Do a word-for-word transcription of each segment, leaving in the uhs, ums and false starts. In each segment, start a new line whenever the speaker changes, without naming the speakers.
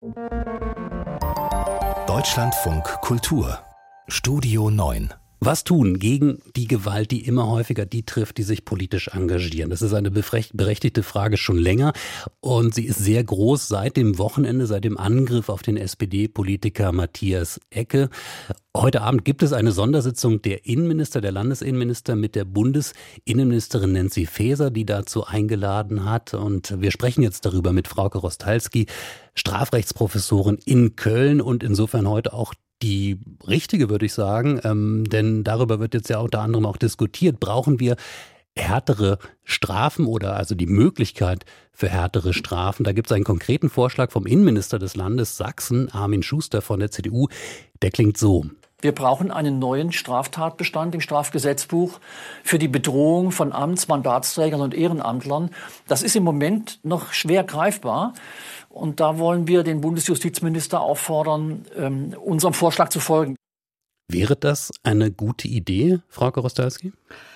Deutschlandfunk Kultur Studio neun.
Was tun gegen die Gewalt, die immer häufiger die trifft, die sich politisch engagieren? Das ist eine berechtigte Frage schon länger und sie ist sehr groß seit dem Wochenende, seit dem Angriff auf den S P D-Politiker Matthias Ecke. Heute Abend gibt es eine Sondersitzung der Innenminister, der Landesinnenminister mit der Bundesinnenministerin Nancy Faeser, die dazu eingeladen hat. Und wir sprechen jetzt darüber mit Frauke Rostalski, Strafrechtsprofessorin in Köln und insofern heute auch die richtige, würde ich sagen, ähm, denn darüber wird jetzt ja unter anderem auch diskutiert. Brauchen wir härtere Strafen oder also die Möglichkeit für härtere Strafen? Da gibt es einen konkreten Vorschlag vom Innenminister des Landes Sachsen, Armin Schuster von der C D U. Der klingt so.
Wir brauchen einen neuen Straftatbestand im Strafgesetzbuch für die Bedrohung von Amts-, Mandatsträgern und Ehrenamtlern. Das ist im Moment noch schwer greifbar. Und da wollen wir den Bundesjustizminister auffordern, ähm, unserem Vorschlag zu folgen.
Wäre das eine gute Idee, Frauke Rostalski?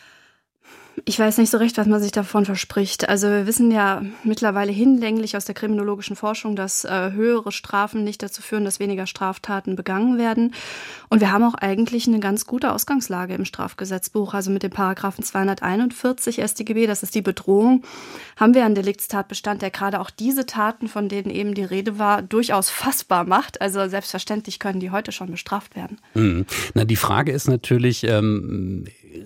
Ich weiß nicht so recht, was man sich davon verspricht. Also wir wissen ja mittlerweile hinlänglich aus der kriminologischen Forschung, dass äh, höhere Strafen nicht dazu führen, dass weniger Straftaten begangen werden. Und wir haben auch eigentlich eine ganz gute Ausgangslage im Strafgesetzbuch. Also mit dem Paragraphen zweihunderteinundvierzig S t G B, das ist die Bedrohung, haben wir einen Deliktstatbestand, der gerade auch diese Taten, von denen eben die Rede war, durchaus fassbar macht. Also selbstverständlich können die heute schon bestraft werden.
Hm. Na, die Frage ist natürlich, ähm,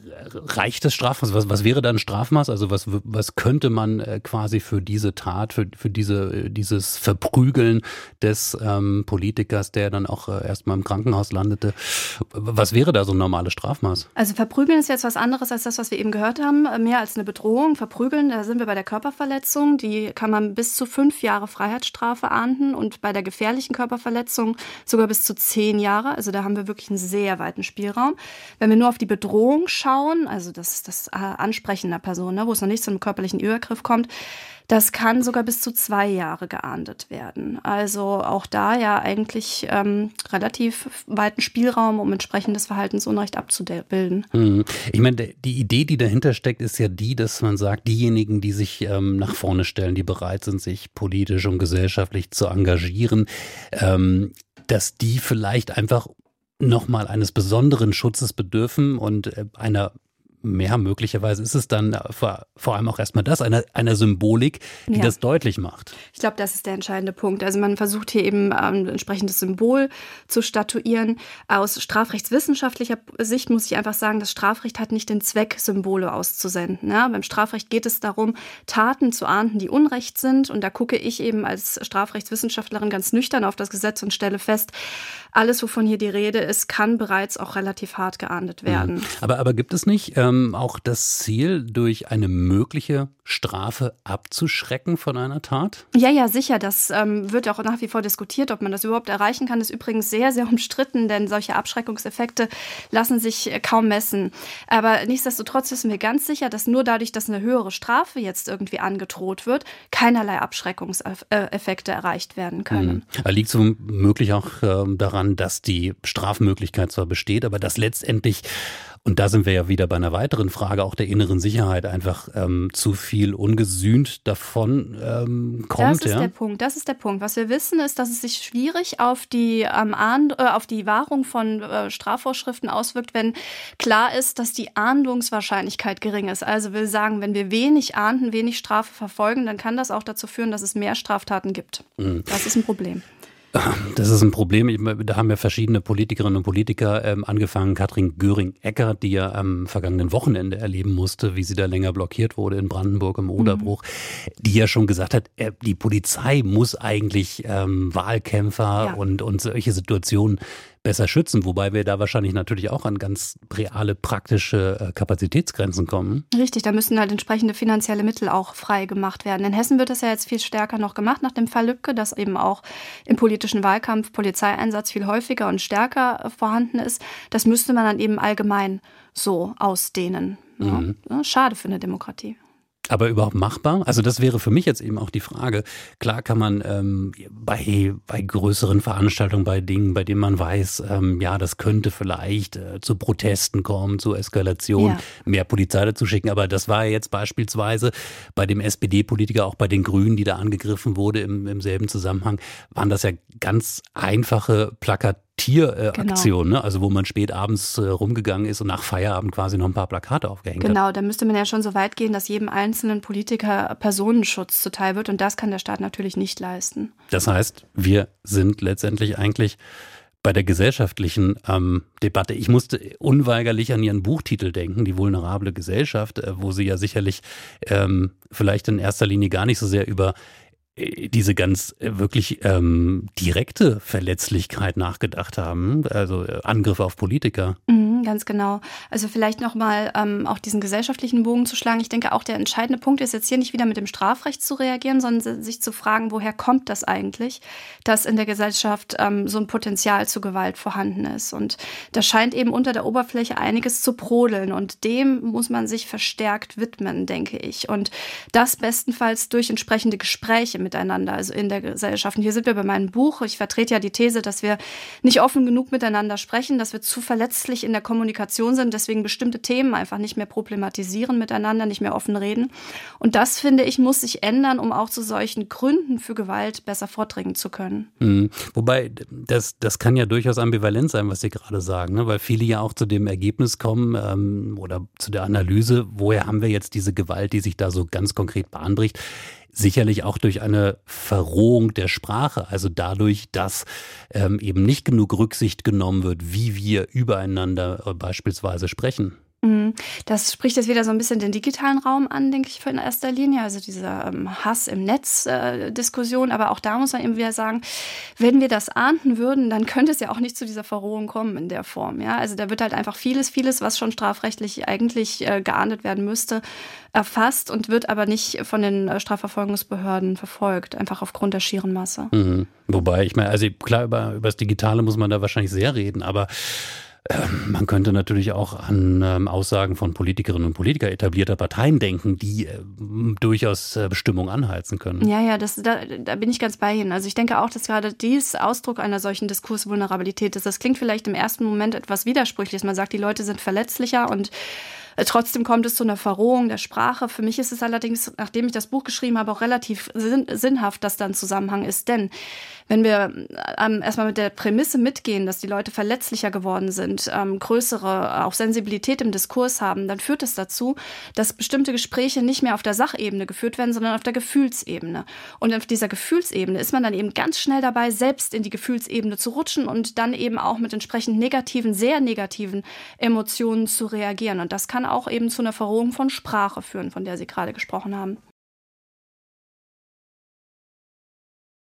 reicht das Strafmaß? Was, was wäre dann Strafmaß? Also was, was könnte man äh, quasi für diese Tat, für, für diese, dieses Verprügeln des ähm, Politikers, der dann auch äh, erstmal im Krankenhaus landete, was wäre da so ein normales Strafmaß?
Also Verprügeln ist jetzt was anderes als das, was wir eben gehört haben. Mehr als eine Bedrohung. Verprügeln, da sind wir bei der Körperverletzung. Die kann man bis zu fünf Jahre Freiheitsstrafe ahnden und bei der gefährlichen Körperverletzung sogar bis zu zehn Jahre. Also da haben wir wirklich einen sehr weiten Spielraum. Wenn wir nur auf die Bedrohung schauen, also das, das Ansprechen einer Person, ne, wo es noch nicht zu einem körperlichen Übergriff kommt, das kann sogar bis zu zwei Jahre geahndet werden. Also auch da ja eigentlich ähm, relativ weiten Spielraum, um entsprechendes Verhaltensunrecht abzubilden.
Mhm. Ich meine, die Idee, die dahinter steckt, ist ja die, dass man sagt, diejenigen, die sich ähm, nach vorne stellen, die bereit sind, sich politisch und gesellschaftlich zu engagieren, ähm, dass die vielleicht einfach nochmal eines besonderen Schutzes bedürfen und äh, einer mehr möglicherweise ist es dann vor, vor allem auch erstmal das, einer, einer Symbolik, die ja das deutlich macht.
Ich glaube, das ist der entscheidende Punkt. Also man versucht hier eben ähm, ein entsprechendes Symbol zu statuieren. Aus strafrechtswissenschaftlicher Sicht muss ich einfach sagen, das Strafrecht hat nicht den Zweck, Symbole auszusenden. Ja, beim Strafrecht geht es darum, Taten zu ahnden, die Unrecht sind. Und da gucke ich eben als Strafrechtswissenschaftlerin ganz nüchtern auf das Gesetz und stelle fest, alles, wovon hier die Rede ist, kann bereits auch relativ hart geahndet werden.
Mhm. Aber, aber gibt es nicht ähm, auch das Ziel, durch eine mögliche Strafe abzuschrecken von einer Tat?
Ja, ja, sicher. Das ähm, wird auch nach wie vor diskutiert, ob man das überhaupt erreichen kann. Das ist übrigens sehr, sehr umstritten, denn solche Abschreckungseffekte lassen sich kaum messen. Aber nichtsdestotrotz wissen wir ganz sicher, dass nur dadurch, dass eine höhere Strafe jetzt irgendwie angedroht wird, keinerlei Abschreckungseffekte erreicht werden können.
Mhm. Liegt es womöglich auch ähm, daran, dass die Strafmöglichkeit zwar besteht, aber dass letztendlich, und da sind wir ja wieder bei einer weiteren Frage auch der inneren Sicherheit, einfach ähm, zu viel ungesühnt davon ähm, kommt.
Das ist
ja?
der Punkt. Das ist der Punkt. Was wir wissen, ist, dass es sich schwierig auf die, ähm, Ahnd- äh, auf die Wahrung von äh, Strafvorschriften auswirkt, wenn klar ist, dass die Ahndungswahrscheinlichkeit gering ist. Also will sagen, wenn wir wenig ahnden, wenig Strafe verfolgen, dann kann das auch dazu führen, dass es mehr Straftaten gibt. Mhm. Das ist ein Problem.
Das ist ein Problem. Da haben ja verschiedene Politikerinnen und Politiker ähm, angefangen. Katrin Göring-Eckardt, die ja am vergangenen Wochenende erleben musste, wie sie da länger blockiert wurde in Brandenburg im Oderbruch, mhm. die ja schon gesagt hat, äh, die Polizei muss eigentlich ähm, Wahlkämpfer ja. und, und solche Situationen besser schützen, wobei wir da wahrscheinlich natürlich auch an ganz reale, praktische Kapazitätsgrenzen kommen.
Richtig, da müssen halt entsprechende finanzielle Mittel auch frei gemacht werden. In Hessen wird das ja jetzt viel stärker noch gemacht nach dem Fall Lübcke, dass eben auch im politischen Wahlkampf Polizeieinsatz viel häufiger und stärker vorhanden ist. Das müsste man dann eben allgemein so ausdehnen. Ja. Mhm. Schade für eine Demokratie.
Aber überhaupt machbar? Also das wäre für mich jetzt eben auch die Frage. Klar kann man ähm, bei, bei größeren Veranstaltungen, bei Dingen, bei denen man weiß, ähm, ja, das könnte vielleicht äh, zu Protesten kommen, zu Eskalation, ja. mehr Polizei dazu schicken. Aber das war jetzt beispielsweise bei dem S P D-Politiker, auch bei den Grünen, die da angegriffen wurde im, im selben Zusammenhang, waren das ja ganz einfache Plakate. Tieraktion, genau. ne? Also wo man spät abends äh, rumgegangen ist und nach Feierabend quasi noch ein paar Plakate aufgehängt
genau, hat.
Genau,
da müsste man ja schon so weit gehen, dass jedem einzelnen Politiker Personenschutz zuteil wird und das kann der Staat natürlich nicht leisten.
Das heißt, wir sind letztendlich eigentlich bei der gesellschaftlichen ähm, Debatte. Ich musste unweigerlich an Ihren Buchtitel denken, die vulnerable Gesellschaft, äh, wo Sie ja sicherlich ähm, vielleicht in erster Linie gar nicht so sehr über diese ganz wirklich ähm, direkte Verletzlichkeit nachgedacht haben, also äh, Angriffe auf Politiker.
Mhm, ganz genau. Also vielleicht nochmal ähm, auch diesen gesellschaftlichen Bogen zu schlagen. Ich denke auch, der entscheidende Punkt ist jetzt hier nicht wieder mit dem Strafrecht zu reagieren, sondern sich zu fragen, woher kommt das eigentlich, dass in der Gesellschaft ähm, so ein Potenzial zu Gewalt vorhanden ist. Und da scheint eben unter der Oberfläche einiges zu brodeln und dem muss man sich verstärkt widmen, denke ich. Und das bestenfalls durch entsprechende Gespräche miteinander, also in der Gesellschaft. Und hier sind wir bei meinem Buch. Ich vertrete ja die These, dass wir nicht offen genug miteinander sprechen, dass wir zu verletzlich in der Kommunikation sind, deswegen bestimmte Themen einfach nicht mehr problematisieren miteinander, nicht mehr offen reden. Und das, finde ich, muss sich ändern, um auch zu solchen Gründen für Gewalt besser vordringen zu können.
Mhm. Wobei, das, das kann ja durchaus ambivalent sein, was Sie gerade sagen, ne? Weil viele ja auch zu dem Ergebnis kommen ähm, oder zu der Analyse, woher haben wir jetzt diese Gewalt, die sich da so ganz konkret bahnbricht. Sicherlich auch durch eine Verrohung der Sprache, also dadurch, dass ähm, eben nicht genug Rücksicht genommen wird, wie wir übereinander äh, beispielsweise sprechen.
Das spricht jetzt wieder so ein bisschen den digitalen Raum an, denke ich, in erster Linie. Also diese ähm, Hass im Netz-Diskussion. Äh, Aber auch da muss man eben wieder sagen, wenn wir das ahnden würden, dann könnte es ja auch nicht zu dieser Verrohung kommen in der Form. Ja? Also da wird halt einfach vieles, vieles, was schon strafrechtlich eigentlich äh, geahndet werden müsste, erfasst und wird aber nicht von den äh, Strafverfolgungsbehörden verfolgt. Einfach aufgrund der schieren Masse.
Mhm. Wobei, ich meine, also klar, über, über das Digitale muss man da wahrscheinlich sehr reden, aber man könnte natürlich auch an ähm, Aussagen von Politikerinnen und Politikern etablierter Parteien denken, die äh, durchaus äh, Bestimmung anheizen können.
Ja, ja, das, da, da bin ich ganz bei Ihnen. Also ich denke auch, dass gerade dies Ausdruck einer solchen Diskursvulnerabilität ist. Das klingt vielleicht im ersten Moment etwas widersprüchlich. Man sagt, die Leute sind verletzlicher und trotzdem kommt es zu einer Verrohung der Sprache. Für mich ist es allerdings, nachdem ich das Buch geschrieben habe, auch relativ sinn, sinnhaft, dass da ein Zusammenhang ist. Denn wenn wir ähm, erstmal mit der Prämisse mitgehen, dass die Leute verletzlicher geworden sind, ähm, größere auch Sensibilität im Diskurs haben, dann führt es dazu, dass bestimmte Gespräche nicht mehr auf der Sachebene geführt werden, sondern auf der Gefühlsebene. Und auf dieser Gefühlsebene ist man dann eben ganz schnell dabei, selbst in die Gefühlsebene zu rutschen und dann eben auch mit entsprechend negativen, sehr negativen Emotionen zu reagieren. Und das kann auch eben zu einer Verrohung von Sprache führen, von der Sie gerade gesprochen haben.